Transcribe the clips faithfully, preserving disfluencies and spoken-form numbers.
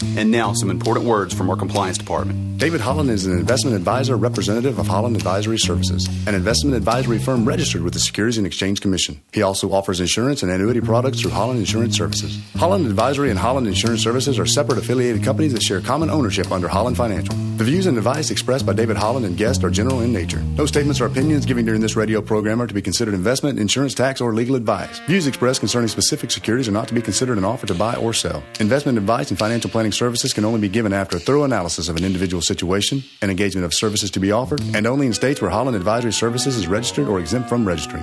And now some important words from our compliance department. David Holland is an investment advisor representative of Holland Advisory Services, an investment advisory firm registered with the Securities and Exchange Commission. He also offers insurance and annuity products through Holland Insurance Services. Holland Advisory and Holland Insurance Services are separate affiliated companies that share common ownership under Holland Financial. The views and advice expressed by David Holland and guests are general in nature. No statements or opinions given during this radio program are to be considered investment, insurance, tax, or legal advice. Views expressed concerning specific securities are not to be considered an offer to buy or sell. Investment advice and financial planning services can only be given after a thorough analysis of an individual situation and engagement of services to be offered, and only in states where Holland Advisory Services is registered or exempt from registering.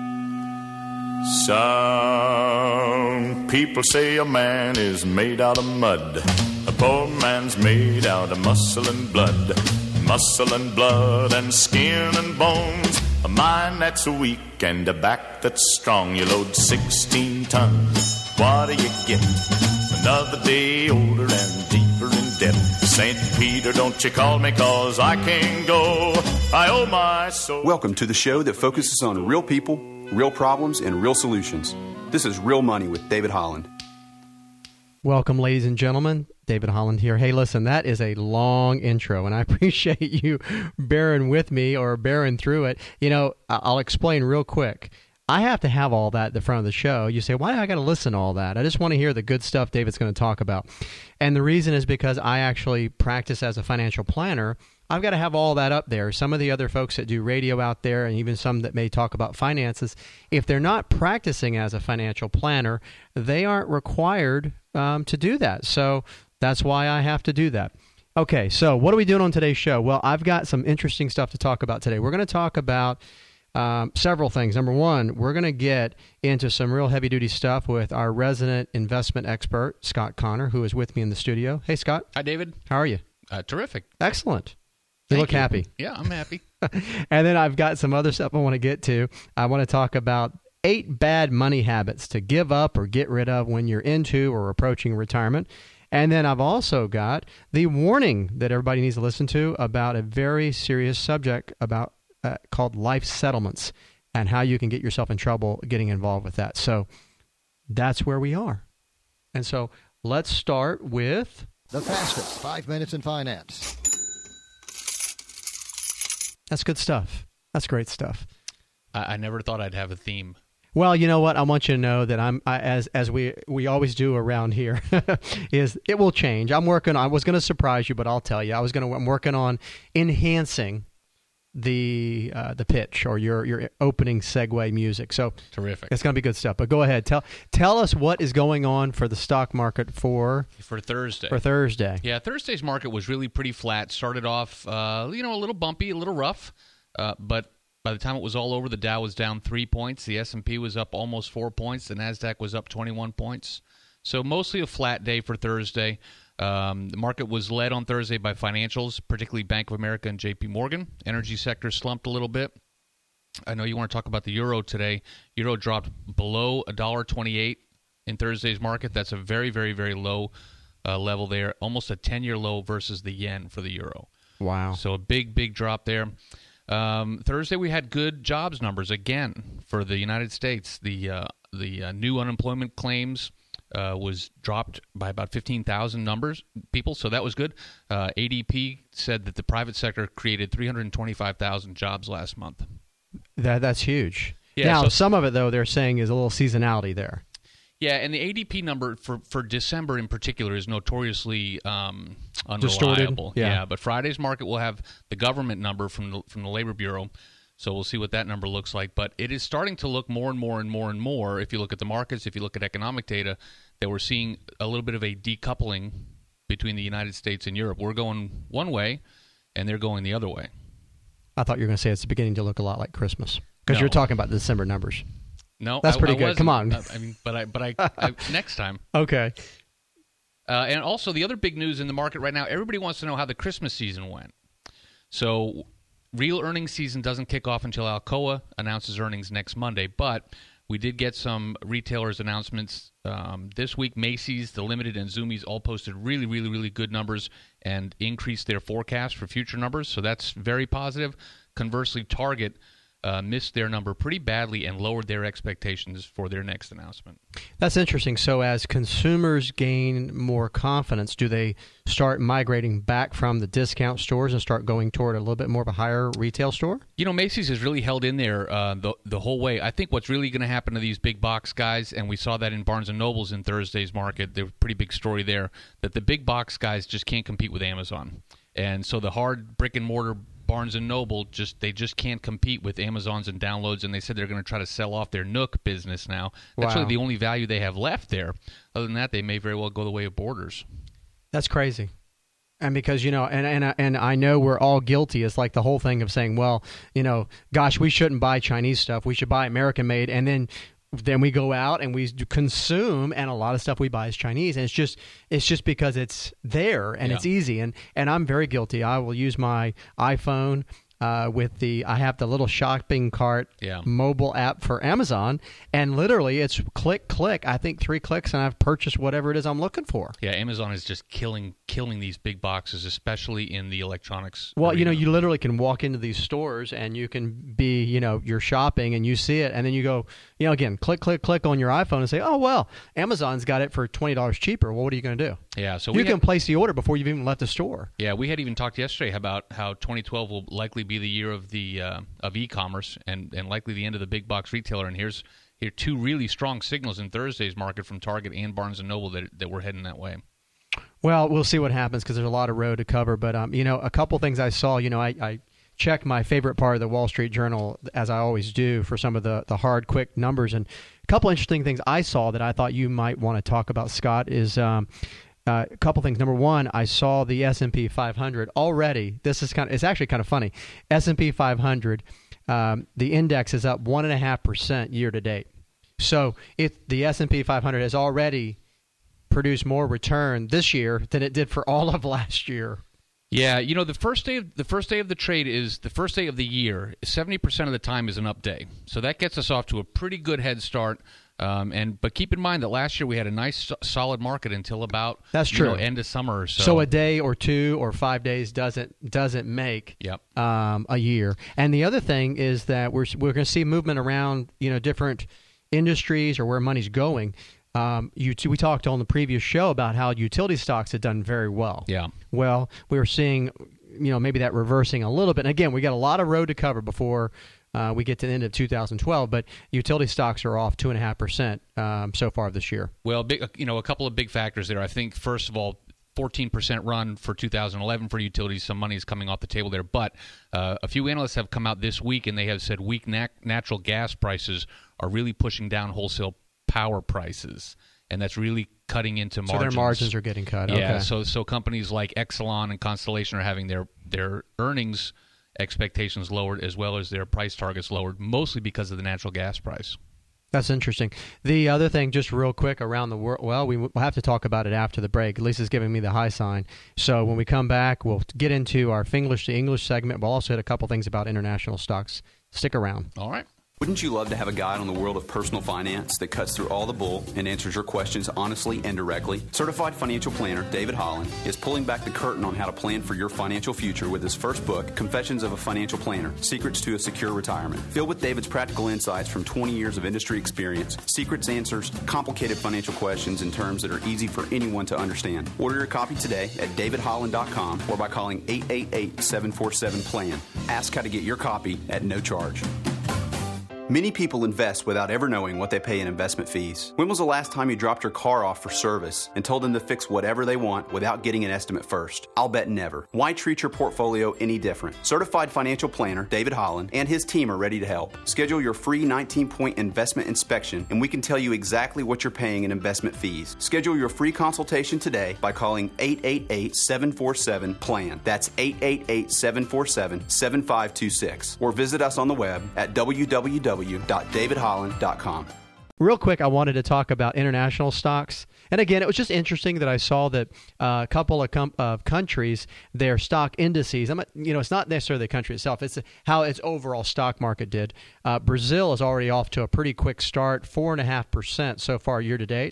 Some people say a man is made out of mud. A poor man's made out of muscle and blood. Muscle and blood and skin and bones. A mind that's weak and a back that's strong. You load sixteen tons. What do you get? Another day older and deeper in debt. Saint Peter, don't you call me, cause I can't go. I owe my soul. Welcome to the show that focuses on real people, real problems, and real solutions. This is Real Money with David Holland. Welcome, ladies and gentlemen. David Holland here. Hey, listen, that is a long intro, and I appreciate you bearing with me or bearing through it. You know, I'll explain real quick. I have to have all that at the front of the show. You say, why do I got to listen to all that? I just want to hear the good stuff David's going to talk about. And the reason is because I actually practice as a financial planner. I've got to have all that up there. Some of the other folks that do radio out there, and even some that may talk about finances, if they're not practicing as a financial planner, they aren't required um, to do that. So that's why I have to do that. Okay, so what are we doing on today's show? Well, I've got some interesting stuff to talk about today. We're going to talk about Um, several things. Number one, we're going to get into some real heavy-duty stuff with our resident investment expert, Scott Connor, who is with me in the studio. Hey, Scott. Hi, David. How are you? Uh, terrific. Excellent. You Thank look you. happy. Yeah, I'm happy. And then I've got some other stuff I want to get to. I want to talk about eight bad money habits to give up or get rid of when you're into or approaching retirement. And then I've also got the warning that everybody needs to listen to about a very serious subject about Uh, called life settlements and how you can get yourself in trouble getting involved with that. So that's where we are. And so let's start with the fastest five minutes in finance. That's good stuff. That's great stuff. I, I never thought I'd have a theme. Well, you know what? I want you to know that I'm I, as as we we always do around here is it will change. I'm working on, I was going to surprise you, but I'll tell you. I was going to I'm working on enhancing the uh, the pitch or your your opening segue music. So terrific. It's going to be good stuff. But go ahead. Tell tell us what is going on for the stock market for For Thursday. For Thursday. Yeah, Thursday's market was really pretty flat. Started off, uh, you know, a little bumpy, a little rough, uh, but by the time it was all over, the Dow was down three points. The S and P was up almost four points. The NASDAQ was up twenty-one points. So mostly a flat day for Thursday. Um, the market was led on Thursday by financials, particularly Bank of America and J P Morgan. Energy sector slumped a little bit. I know you want to talk about the euro today. Euro dropped below one dollar twenty-eight in Thursday's market. That's a very, very, very low uh, level there, almost a ten-year low versus the yen for the euro. Wow. So a big, big drop there. Um, Thursday we had good jobs numbers again for the United States. The, uh, the uh, new unemployment claims Uh, was dropped by about fifteen thousand numbers people, so that was good. Uh, A D P said that the private sector created three hundred twenty-five thousand jobs last month. That That's huge. Yeah, now, so, some of it, though, they're saying is a little seasonality there. Yeah, and the A D P number for, for December in particular is notoriously um, Distorted. unreliable. Yeah. yeah, but Friday's market will have the government number from the, from the Labor Bureau. So we'll see what that number looks like. But it is starting to look more and more and more and more, if you look at the markets, if you look at economic data, that we're seeing a little bit of a decoupling between the United States and Europe. We're going one way, and they're going the other way. I thought you were going to say it's beginning to look a lot like Christmas because No. you're talking about the December numbers. No, That's I, pretty I good. Come on. I mean, but I, but I, I next time. Okay. Uh, and also, the other big news in the market right now, everybody wants to know how the Christmas season went. So real earnings season doesn't kick off until Alcoa announces earnings next Monday, but we did get some retailers' announcements um, this week. Macy's, The Limited, and Zumiez all posted really, really, really good numbers and increased their forecast for future numbers, so that's very positive. Conversely, Target uh, missed their number pretty badly and lowered their expectations for their next announcement. That's interesting. So as consumers gain more confidence, do they start migrating back from the discount stores and start going toward a little bit more of a higher retail store? You know, Macy's has really held in there uh, the the whole way. I think what's really going to happen to these big box guys, and we saw that in Barnes and Noble's in Thursday's market, there was a pretty big story there, that the big box guys just can't compete with Amazon. And so the hard brick and mortar Barnes and Noble, just they just can't compete with Amazons and downloads, and they said they're going to try to sell off their Nook business now. That's Wow. really the only value they have left there. Other than that, they may very well go the way of Borders. That's crazy. And because, you know, and, and, and I know we're all guilty. It's like the whole thing of saying, well, you know, gosh, we shouldn't buy Chinese stuff. We should buy American-made. And then then we go out and we consume, and a lot of stuff we buy is Chinese. And it's just it's just because it's there and Yeah. it's easy. And, and I'm very guilty. I will use my iPhone uh, with the – I have the little shopping cart Yeah. mobile app for Amazon, and literally it's click, click. I think three clicks, and I've purchased whatever it is I'm looking for. Yeah, Amazon is just killing killing these big boxes, especially in the electronics. Well, you know, arena. you literally can walk into these stores and you can be, you know, you're shopping and you see it, and then you go, you know, again, click, click, click on your iPhone and say, oh, well, Amazon's got it for twenty dollars cheaper. Well, what are you going to do? Yeah, so You we can had, place the order before you've even left the store. yeah, we had even talked yesterday about how twenty twelve will likely be the year of the uh, of e-commerce and, and likely the end of the big box retailer. And here's here are two really strong signals in Thursday's market from Target and Barnes and Noble that that we're heading that way. Well, we'll see what happens because there's a lot of road to cover. But, um, you know, a couple things I saw, you know, I, I checked my favorite part of the Wall Street Journal, as I always do, for some of the, the hard, quick numbers. And a couple interesting things I saw that I thought you might want to talk about, Scott, is um, uh, a couple things. Number one, I saw the S and P five hundred already. This is kind of, it's actually kind of funny. S and P five hundred, um, the index is up one point five percent year to date. So it, the S and P five hundred has already produce more return this year than it did for all of last year. Yeah, you know, the first day of the first day of the trade is the first day of the year. seventy percent of the time is an up day. So that gets us off to a pretty good head start. Um, and but keep in mind that last year we had a nice solid market until about That's you true. know, end of summer or so. So a day or two or five days doesn't doesn't make Yep. um, a year. And the other thing is that we're we're going to see movement around, you know, different industries or where money's going. Um, you, we talked on the previous show about how utility stocks had done very well. Yeah. Well, we were seeing, you know, maybe that reversing a little bit. And again, we got a lot of road to cover before uh, we get to the end of two thousand twelve. But utility stocks are off two and a half percent um, so far this year. Well, big, you know, a couple of big factors there. I think first of all, fourteen percent run for two thousand eleven for utilities. Some money is coming off the table there. But uh, a few analysts have come out this week and they have said weak nat- natural gas prices are really pushing down wholesale power prices, and that's really cutting into margins. So their margins are getting cut. Yeah, Okay. so so companies like Exelon and Constellation are having their, their earnings expectations lowered as well as their price targets lowered, mostly because of the natural gas price. That's interesting. The other thing, just real quick, around the world, well, we, we'll have to talk about it after the break. Lisa's giving me the high sign. So when we come back, we'll get into our Finglish to English segment. We'll also hit a couple things about international stocks. Stick around. All right. Wouldn't you love to have a guide on the world of personal finance that cuts through all the bull and answers your questions honestly and directly? Certified financial planner David Holland is pulling back the curtain on how to plan for your financial future with his first book, Confessions of a Financial Planner, Secrets to a Secure Retirement. Filled with David's practical insights from twenty years of industry experience, Secrets answers complicated financial questions in terms that are easy for anyone to understand. Order your copy today at david holland dot com or by calling eight eight eight, seven four seven, plan. Ask how to get your copy at no charge. Many people invest without ever knowing what they pay in investment fees. When was the last time you dropped your car off for service and told them to fix whatever they want without getting an estimate first? I'll bet never. Why treat your portfolio any different? Certified financial planner David Holland and his team are ready to help. Schedule your free nineteen-point investment inspection and we can tell you exactly what you're paying in investment fees. Schedule your free consultation today by calling eight eight eight, seven four seven, plan. That's eight eight eight, seven four seven, seven five two six. Or visit us on the web at w w w dot david holland dot com. Real quick, I wanted to talk about international stocks. And again, it was just interesting that I saw that uh, a couple of, com- of countries, their stock indices, I'm, you know, it's not necessarily the country itself, it's how its overall stock market did. Uh, Brazil is already off to a pretty quick start, four point five percent so far year to date.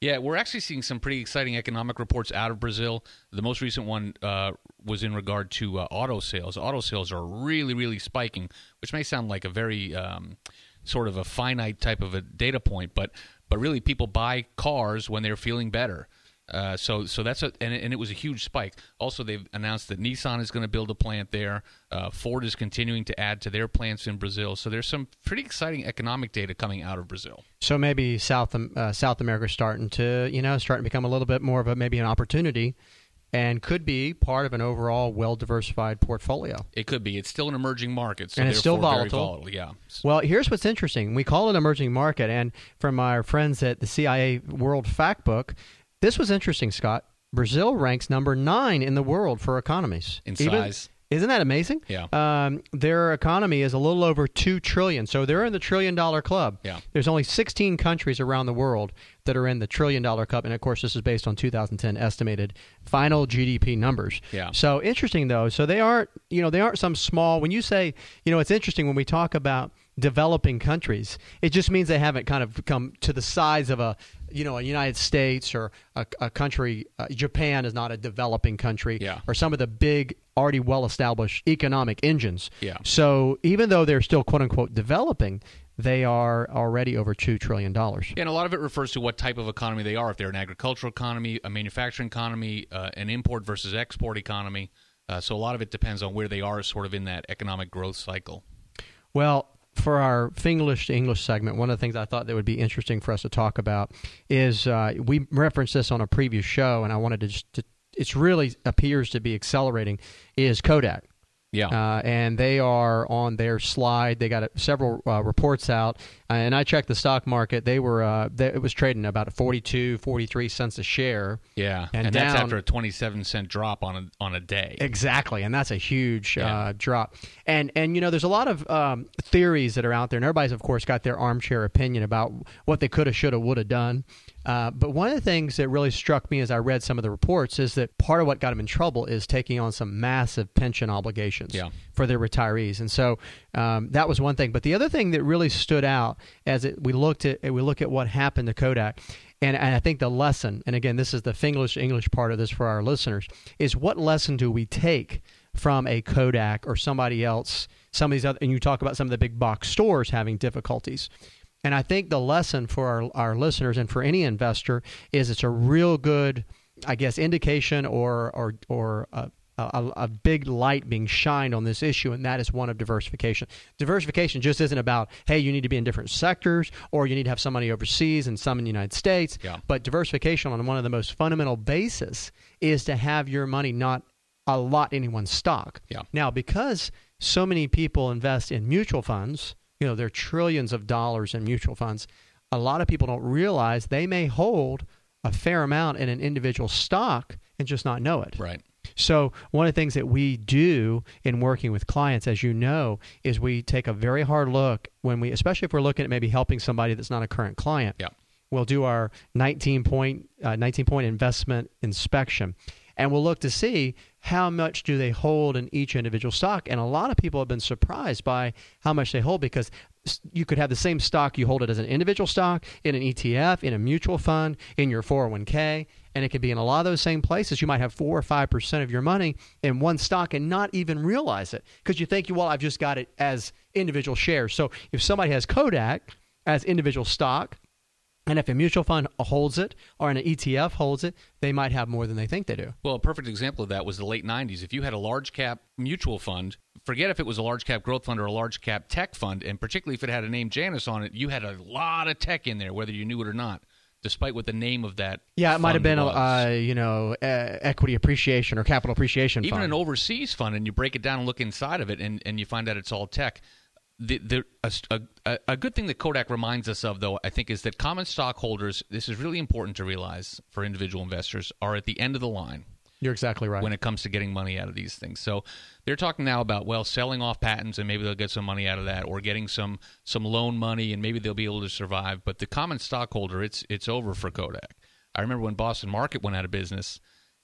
Yeah, we're actually seeing some pretty exciting economic reports out of Brazil. The most recent one uh, was in regard to uh, auto sales. Auto sales are really, really spiking, which may sound like a very um, sort of a finite type of a data point, but but really people buy cars when they're feeling better. Uh, so so that's a and it, and it was a huge spike. Also, they've announced that Nissan is going to build a plant there. Uh, Ford is continuing to add to their plants in Brazil. So there's some pretty exciting economic data coming out of Brazil. So maybe South uh, South America is starting to you know starting to become a little bit more of a maybe an opportunity, and could be part of an overall well diversified portfolio. It could be. It's still an emerging market, so and it's still very volatile. volatile. Yeah. Well, here's what's interesting. We call it emerging market, and from our friends at the C I A World Factbook, this was interesting, Scott. Brazil ranks number nine in the world for economies. In Even, size. Isn't that amazing? Yeah. Um, their economy is a little over two trillion dollars, so they're in the trillion-dollar club. Yeah. There's only sixteen countries around the world that are in the trillion-dollar club, and of course, this is based on two thousand ten estimated final G D P numbers. Yeah. So interesting, though. So they aren't, you know, they aren't some small. When you say, you know, it's interesting when we talk about developing countries, it just means they haven't kind of come to the size of a, you know, a United States or a, a country. Uh, Japan is not a developing country, yeah. or some of the big, already well-established economic engines. Yeah. So even though they're still quote-unquote developing, they are already over two trillion dollars. Yeah, and a lot of it refers to what type of economy they are. If they're an agricultural economy, a manufacturing economy, uh, an import versus export economy. Uh, so a lot of it depends on where they are sort of in that economic growth cycle. Well, for our Finglish to English segment, one of the things I thought that would be interesting for us to talk about is uh, we referenced this on a previous show, and I wanted to just to, it really appears to be accelerating, is Kodak. Yeah. Uh, and they are on their slide. They got uh, several uh, reports out. Uh, and I checked the stock market. They were uh, they, it was trading about forty-two, forty-three cents a share. Yeah. And, and down, that's after a twenty-seven cent drop on a on a day. Exactly. And that's a huge yeah. uh, drop. And, and, you know, there's a lot of um, theories that are out there. And everybody's, of course, got their armchair opinion about what they could have, should have, would have done. Uh, but one of the things that really struck me as I read some of the reports is that part of what got them in trouble is taking on some massive pension obligations yeah. for their retirees. And so um, that was one thing. But the other thing that really stood out as it, we looked at we look at what happened to Kodak, and, and I think the lesson, and again, this is the Finglish English part of this for our listeners, is what lesson do we take from a Kodak or somebody else, some of these other, and you talk about some of the big box stores having difficulties. And I think the lesson for our, our listeners and for any investor is it's a real good, I guess, indication or or or a, a, a big light being shined on this issue, and that is one of diversification. Diversification just isn't about, hey, you need to be in different sectors or you need to have some money overseas and some in the United States. Yeah. But diversification on one of the most fundamental basis is to have your money not a lot in one stock. Yeah. Now, because so many people invest in mutual funds, you know, there are trillions of dollars in mutual funds. A lot of people don't realize they may hold a fair amount in an individual stock and just not know it. Right. So one of the things that we do in working with clients, as you know, is we take a very hard look when we, especially if we're looking at maybe helping somebody that's not a current client. Yeah. We'll do our nineteen point investment inspection. And we'll look to see how much do they hold in each individual stock. And a lot of people have been surprised by how much they hold, because you could have the same stock, you hold it as an individual stock, in an E T F, in a mutual fund, in your four oh one k, and it could be in a lot of those same places. You might have four or five percent of your money in one stock and not even realize it, because you think, well, I've just got it as individual shares. So if somebody has Kodak as individual stock, and if a mutual fund holds it or an E T F holds it, they might have more than they think they do. Well, a perfect example of that was the late nineties. If you had a large cap mutual fund, forget if it was a large cap growth fund or a large cap tech fund, and particularly if it had a name Janus on it, you had a lot of tech in there, whether you knew it or not, despite what the name of that Yeah, it might have been, was. uh, you know, uh, equity appreciation or capital appreciation Even fund. an overseas fund, and you break it down and look inside of it, and, and you find out it's all tech. The, the, a, a, a good thing that Kodak reminds us of, though, I think, is that common stockholders, this is really important to realize for individual investors, are at the end of the line. You're exactly right. When it comes to getting money out of these things. So they're talking now about, well, selling off patents and maybe they'll get some money out of that, or getting some some loan money and maybe they'll be able to survive. But the common stockholder, it's it's over for Kodak. I remember when Boston Market went out of business,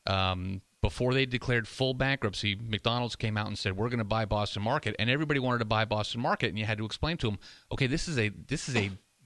um, before they declared full bankruptcy, McDonald's came out and said, we're going to buy Boston Market, and everybody wanted to buy Boston Market, and you had to explain to them, okay, this is a this is a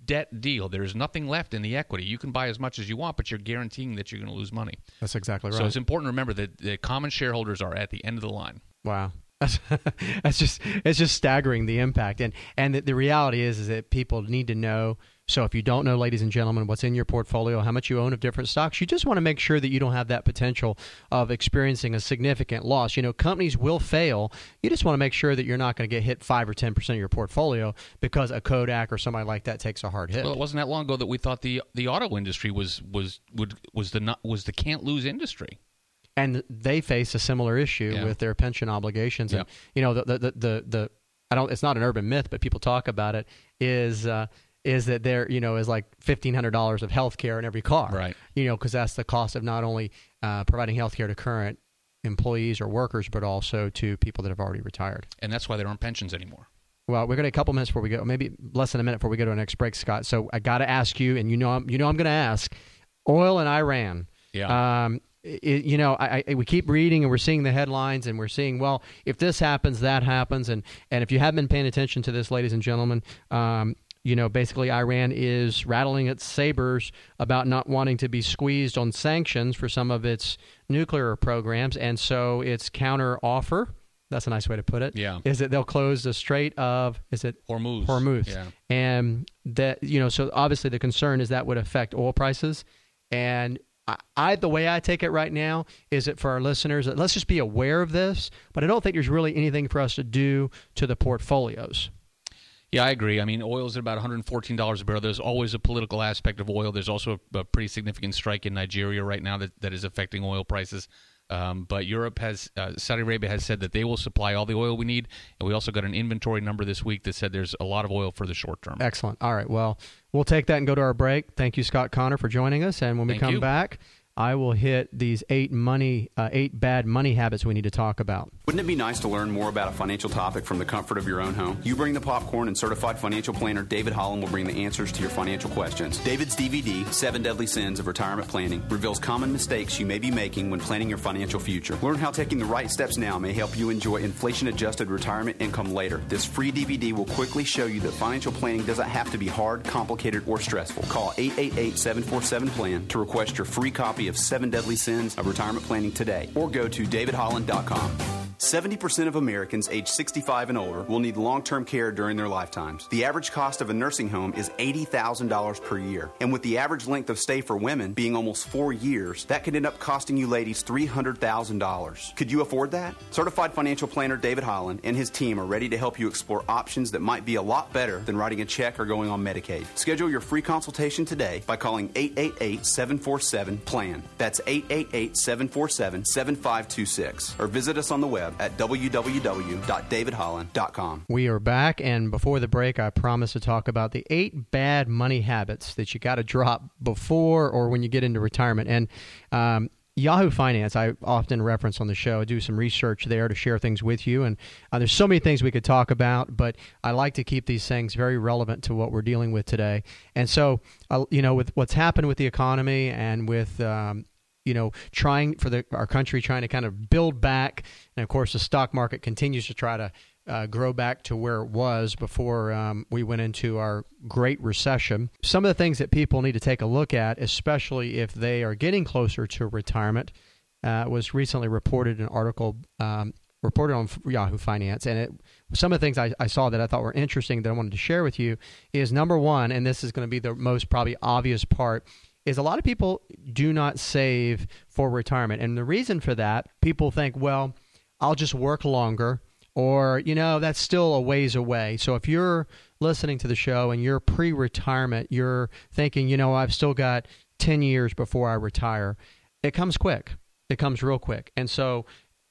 debt deal. There's nothing left in the equity. You can buy as much as you want, but you're guaranteeing that you're going to lose money. That's exactly right. So it's important to remember that the common shareholders are at the end of the line. Wow. That's, that's just it's just staggering, the impact. And and the, the reality is is that people need to know. So if you don't know, ladies and gentlemen, what's in your portfolio, how much you own of different stocks, you just want to make sure that you don't have that potential of experiencing a significant loss. You know, companies will fail. You just want to make sure that you're not going to get hit five or ten percent of your portfolio because a Kodak or somebody like that takes a hard hit. Well, it wasn't that long ago that we thought the the auto industry was was would was the not, was the can't lose industry. And they face a similar issue Yeah. with their pension obligations. And, Yeah. you know, the, the, the, the, the, I don't, it's not an urban myth, but people talk about it, is, uh, is that there, you know, is like fifteen hundred dollars of health care in every car. Right. You know, because that's the cost of not only uh, providing health care to current employees or workers, but also to people that have already retired. And that's why there aren't pensions anymore. Well, we're going to a couple minutes before we go, maybe less than a minute before we go to our next break, Scott. So I got to ask you, and you know, I'm, you know, I'm going to ask, oil in Iran. Yeah. Um, It, you know, I, I, we keep reading and we're seeing the headlines and we're seeing, well, if this happens, that happens. And, and if you haven't been paying attention to this, ladies and gentlemen, um, you know, basically Iran is rattling its sabers about not wanting to be squeezed on sanctions for some of its nuclear programs. And so its counter offer, that's a nice way to put it, Yeah. is that they'll close the Strait of, is it? Hormuz. Hormuz. Yeah. And that, you know, so obviously the concern is that would affect oil prices. And I, I, the way I take it right now is that for our listeners, let's just be aware of this, but I don't think there's really anything for us to do to the portfolios. Yeah, I agree. I mean, oil's at about one hundred fourteen dollars a barrel. There's always a political aspect of oil. There's also a, a pretty significant strike in Nigeria right now that, that is affecting oil prices. Um, but Europe has, uh, Saudi Arabia has said that they will supply all the oil we need. And we also got an inventory number this week that said there's a lot of oil for the short term. Excellent. All right. Well, we'll take that and go to our break. Thank you, Scott Connor, for joining us. And when we Thank come you. back, I will hit these eight money, uh, eight bad money habits we need to talk about. Wouldn't it be nice to learn more about a financial topic from the comfort of your own home? You bring the popcorn, and certified financial planner David Holland will bring the answers to your financial questions. David's D V D, Seven Deadly Sins of Retirement Planning, reveals common mistakes you may be making when planning your financial future. Learn how taking the right steps now may help you enjoy inflation-adjusted retirement income later. This free D V D will quickly show you that financial planning doesn't have to be hard, complicated, or stressful. Call eight eight eight, seven four seven, plan to request your free copy of Seven Deadly Sins of Retirement Planning today, or go to david holland dot com. seventy percent of Americans age sixty-five and older will need long-term care during their lifetimes. The average cost of a nursing home is eighty thousand dollars per year. And with the average length of stay for women being almost four years, that could end up costing you ladies three hundred thousand dollars. Could you afford that? Certified financial planner David Holland and his team are ready to help you explore options that might be a lot better than writing a check or going on Medicaid. Schedule your free consultation today by calling eight eight eight, seven four seven, plan. That's eight eight eight, seven four seven, seven five two six. Or visit us on the web at w w w dot david holland dot com. We are back, and before the break, I promised to talk about the eight bad money habits that you got to drop before or when you get into retirement. And um, Yahoo Finance, I often reference on the show. I do some research there to share things with you, and uh, there's so many things we could talk about, but I like to keep these things very relevant to what we're dealing with today. And so, uh, you know, with what's happened with the economy and with um, you know, trying for the our country, trying to kind of build back. And, of course, the stock market continues to try to uh, grow back to where it was before um, we went into our Great Recession. Some of the things that people need to take a look at, especially if they are getting closer to retirement, uh, was recently reported in an article um, reported on Yahoo Finance. And it, some of the things I, I saw that I thought were interesting that I wanted to share with you is, number one, and this is going to be the most probably obvious part, is a lot of people do not save for retirement. And the reason for that, people think, well, I'll just work longer, or, you know, that's still a ways away. So if you're listening to the show and you're pre-retirement, you're thinking, you know, I've still got ten years before I retire. It comes quick. It comes real quick. And so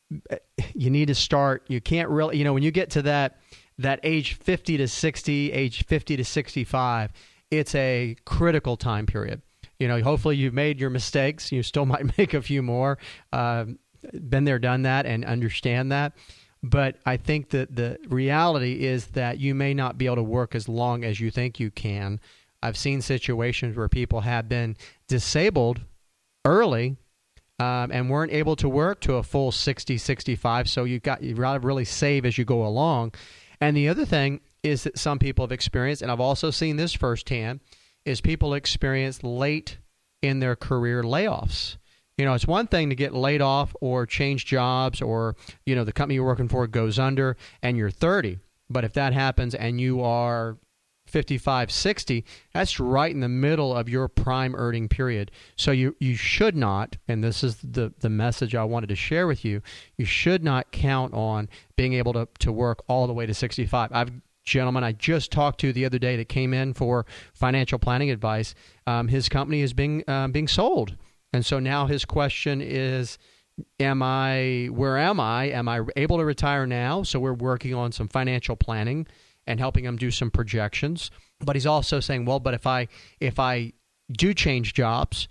you need to start. You can't really, you know, when you get to that that age fifty to sixty, age fifty to sixty-five, it's a critical time period. You know, hopefully you've made your mistakes. You still might make a few more. Uh, been there, done that, and understand that. But I think that the reality is that you may not be able to work as long as you think you can. I've seen situations where people have been disabled early um, and weren't able to work to a full sixty, sixty-five. So you got you got to really save as you go along. And the other thing is that some people have experienced, and I've also seen this firsthand, is people experience late in their career layoffs. You know, it's one thing to get laid off or change jobs, or, you know, the company you're working for goes under and you're thirty. But if that happens and you are fifty-five, sixty, that's right in the middle of your prime earning period. So you, you should not, and this is the, the message I wanted to share with you, you should not count on being able to, to work all the way to sixty-five. I've gentleman I just talked to the other day that came in for financial planning advice, um, his company is being um, being sold. And so now his question is, am I, where am I? Am I able to retire now? So we're working on some financial planning and helping him do some projections. But he's also saying, well, but if I if I do change jobs,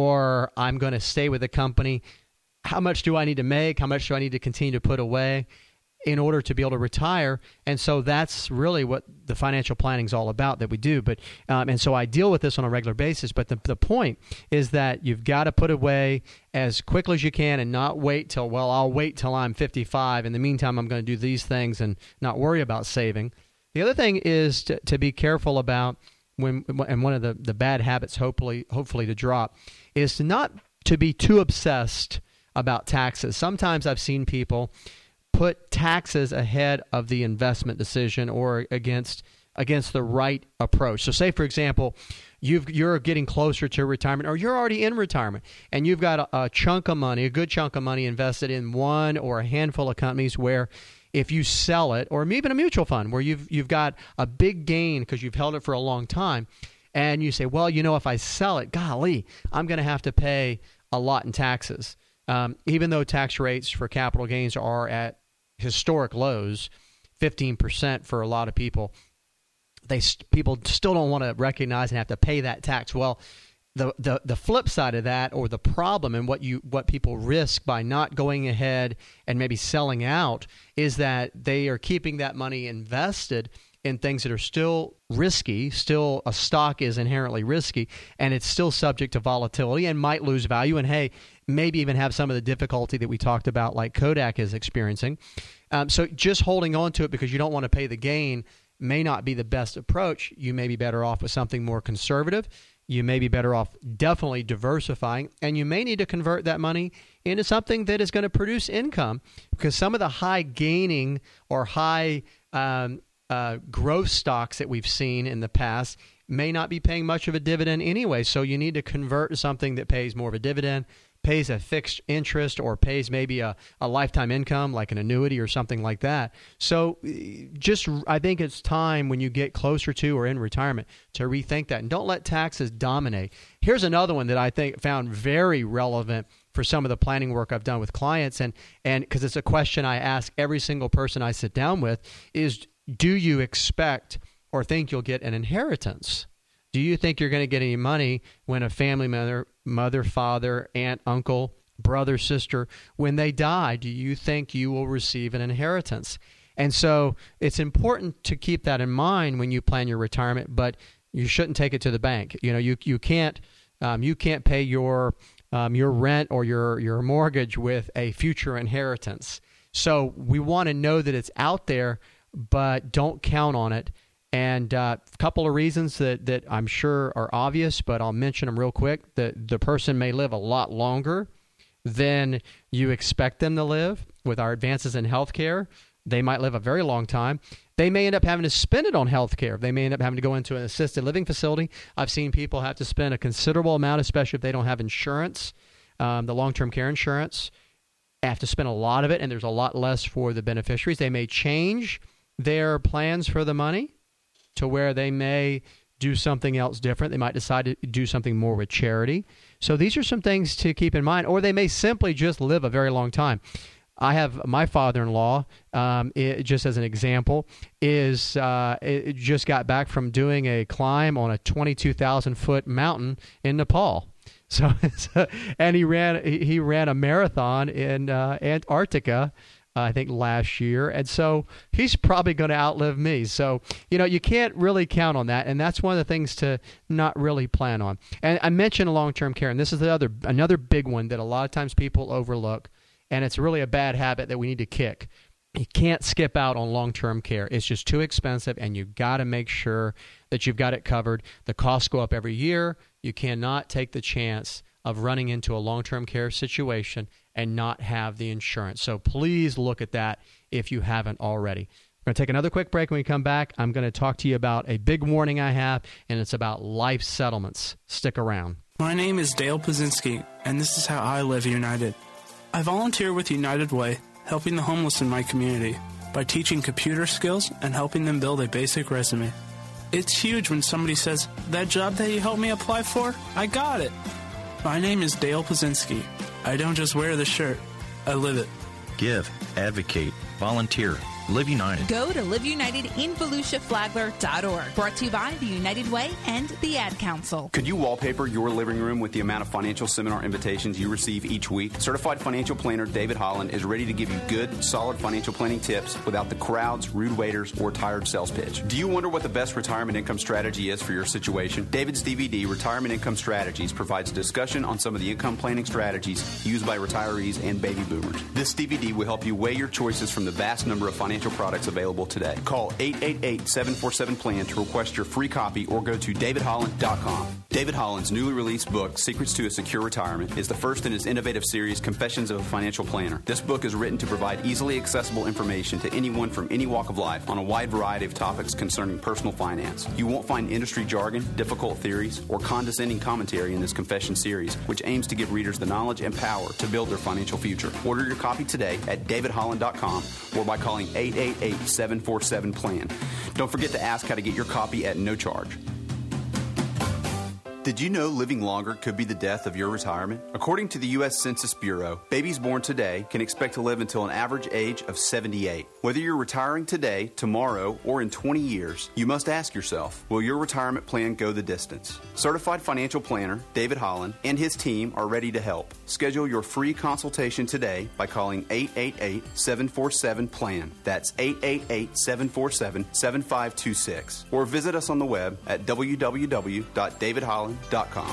or I'm going to stay with the company, how much do I need to make? How much do I need to continue to put away in order to be able to retire? And so that's really what the financial planning is all about that we do. But um, and so I deal with this on a regular basis. But the, the point is that you've got to put away as quickly as you can and not wait till, well, I'll wait till I'm fifty-five. In the meantime, I'm going to do these things and not worry about saving. The other thing is to, to be careful about when, and one of the, the bad habits, hopefully, hopefully to drop, is to not to be too obsessed about taxes. Sometimes I've seen people put taxes ahead of the investment decision or against against the right approach. So say, for example, you've, you're getting closer to retirement, or you're already in retirement, and you've got a, a chunk of money, a good chunk of money invested in one or a handful of companies where if you sell it, or even a mutual fund where you've you've got a big gain because you've held it for a long time, and you say, well, you know, if I sell it, golly, I'm going to have to pay a lot in taxes. Um, even though tax rates for capital gains are at historic lows, fifteen percent for a lot of people, they people still don't want to recognize and have to pay that tax. Well, the, the the flip side of that, or the problem, and what you what people risk by not going ahead and maybe selling out, is that they are keeping that money invested in things that are still risky. Still, a stock is inherently risky, and it's still subject to volatility and might lose value, and hey, maybe even have some of the difficulty that we talked about, like Kodak is experiencing. Um, so just holding on to it because you don't want to pay the gain may not be the best approach. You may be better off with something more conservative. You may be better off definitely diversifying, and you may need to convert that money into something that is going to produce income, because some of the high gaining or high um, uh, growth stocks that we've seen in the past may not be paying much of a dividend anyway. So you need to convert to something that pays more of a dividend, pays a fixed interest, or pays maybe a, a lifetime income like an annuity or something like that. So just, I think it's time when you get closer to or in retirement to rethink that, and don't let taxes dominate. Here's another one that I think found very relevant for some of the planning work I've done with clients, and and because it's a question I ask every single person I sit down with, is do you expect or think you'll get an inheritance? Do you think you're going to get any money when a family member, mother, father, aunt, uncle, brother, sister, when they die? Do you think you will receive an inheritance? And so it's important to keep that in mind when you plan your retirement, but you shouldn't take it to the bank. You know, you you can't um, you can't pay your um, your rent or your your mortgage with a future inheritance. So we want to know that it's out there, but don't count on it. And a uh, couple of reasons that, that I'm sure are obvious, but I'll mention them real quick. The, the person may live a lot longer than you expect them to live. With our advances in healthcare, they might live a very long time. They may end up having to spend it on healthcare. They may end up having to go into an assisted living facility. I've seen people have to spend a considerable amount, especially if they don't have insurance, um, the long-term care insurance. Have to spend a lot of it, and there's a lot less for the beneficiaries. They may change their plans for the money to where they may do something else different. They might decide to do something more with charity. So these are some things to keep in mind. Or they may simply just live a very long time. I have my father-in-law, um, it, just as an example, is uh, it just got back from doing a climb on a twenty-two thousand foot mountain in Nepal. So, and he ran he ran a marathon in uh, Antarctica, Uh, I think last year. And so he's probably going to outlive me. So, you know, you can't really count on that. And that's one of the things to not really plan on. And I mentioned long-term care, and this is the other another big one that a lot of times people overlook. And it's really a bad habit that we need to kick. You can't skip out on long-term care. It's just too expensive, and you've got to make sure that you've got it covered. The costs go up every year. You cannot take the chance of running into a long-term care situation and not have the insurance. So please look at that if you haven't already. We're going to take another quick break. When we come back, I'm going to talk to you about a big warning I have, and it's about life settlements. Stick around. My name is Dale Pazinski, and this is how I live United. I volunteer with United Way, helping the homeless in my community by teaching computer skills and helping them build a basic resume. It's huge when somebody says, "That job that you helped me apply for, I got it." My name is Dale Pazinski. I don't just wear the shirt, I live it. Give, advocate, volunteer. Live United. Go to live united in volusia flagler dot org. Brought to you by the United Way and the Ad Council. Could you wallpaper your living room with the amount of financial seminar invitations you receive each week? Certified financial planner David Holland is ready to give you good, solid financial planning tips without the crowds, rude waiters, or tired sales pitch. Do you wonder what the best retirement income strategy is for your situation? David's D V D, Retirement Income Strategies, provides a discussion on some of the income planning strategies used by retirees and baby boomers. This D V D will help you weigh your choices from the vast number of financial products available today. Call eight eight eight, seven four seven, plan to request your free copy or go to david holland dot com. David Holland's newly released book, Secrets to a Secure Retirement, is the first in his innovative series, Confessions of a Financial Planner. This book is written to provide easily accessible information to anyone from any walk of life on a wide variety of topics concerning personal finance. You won't find industry jargon, difficult theories, or condescending commentary in this Confession series, which aims to give readers the knowledge and power to build their financial future. Order your copy today at david holland dot com or by calling eight eight eight, seven four seven, plan. Don't forget to ask how to get your copy at no charge. Did you know living longer could be the death of your retirement? According to the U S Census Bureau, babies born today can expect to live until an average age of seventy-eight. Whether you're retiring today, tomorrow, or in twenty years, you must ask yourself, will your retirement plan go the distance? Certified financial planner David Holland and his team are ready to help. Schedule your free consultation today by calling eight eight eight, seven four seven, plan. That's eight eight eight, seven four seven, seven five two six. Or visit us on the web at w w w dot david holland dot com.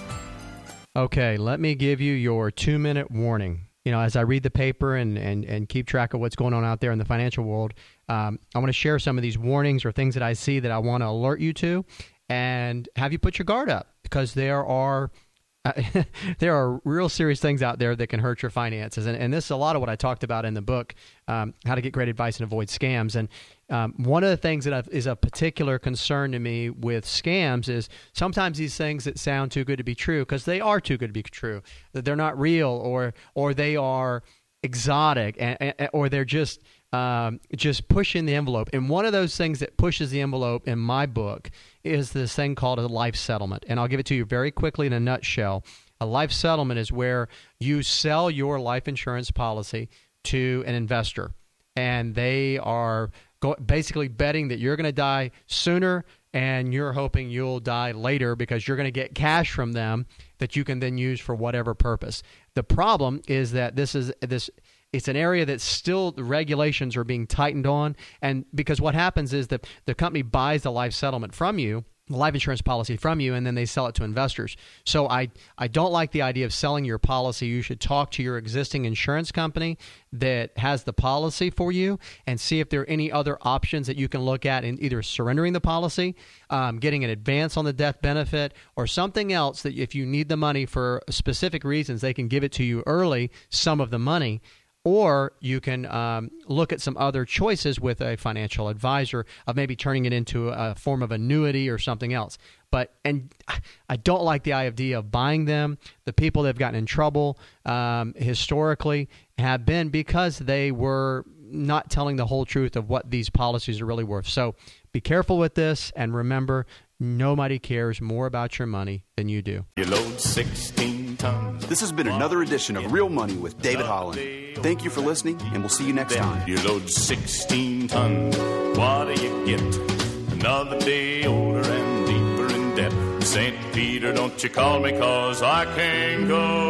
Okay, let me give you your two-minute warning. You know, as I read the paper and, and, and keep track of what's going on out there in the financial world, um, I want to share some of these warnings or things that I see that I want to alert you to and have you put your guard up, because there are uh, there are real serious things out there that can hurt your finances. And, and this is a lot of what I talked about in the book, um, How to Get Great Advice and Avoid Scams. And um, one of the things that I've, is a particular concern to me with scams is sometimes these things that sound too good to be true, because they are too good to be true, that they're not real, or or they are exotic, and, and, or they're just um, just pushing the envelope. And one of those things that pushes the envelope in my book is this thing called a life settlement. And I'll give it to you very quickly in a nutshell. A life settlement is where you sell your life insurance policy to an investor, and they are go- basically betting that you're going to die sooner, and you're hoping you'll die later because you're going to get cash from them that you can then use for whatever purpose. The problem is that this is this it's an area that still the regulations are being tightened on, and because what happens is that the company buys the life settlement from you, the life insurance policy from you, and then they sell it to investors. So I, I don't like the idea of selling your policy. You should talk to your existing insurance company that has the policy for you and see if there are any other options that you can look at in either surrendering the policy, um, getting an advance on the death benefit, or something else that if you need the money for specific reasons, they can give it to you early, some of the money. Or you can um, look at some other choices with a financial advisor of maybe turning it into a form of annuity or something else. But and I don't like the idea of buying them. The people that have gotten in trouble um, historically have been because they were not telling the whole truth of what these policies are really worth. So be careful with this, and remember, nobody cares more about your money than you do. You load sixteen tons. This has been another edition of Real Money with David Holland. Thank you for listening, and we'll see you next time. You load sixteen tons. What do you get? Another day older and deeper in debt. Saint Peter, don't you call me, 'cause I can't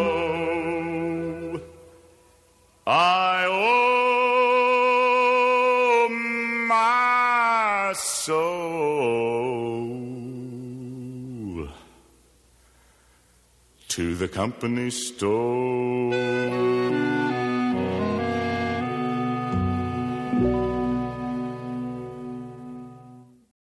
go. I owe my soul to the company store.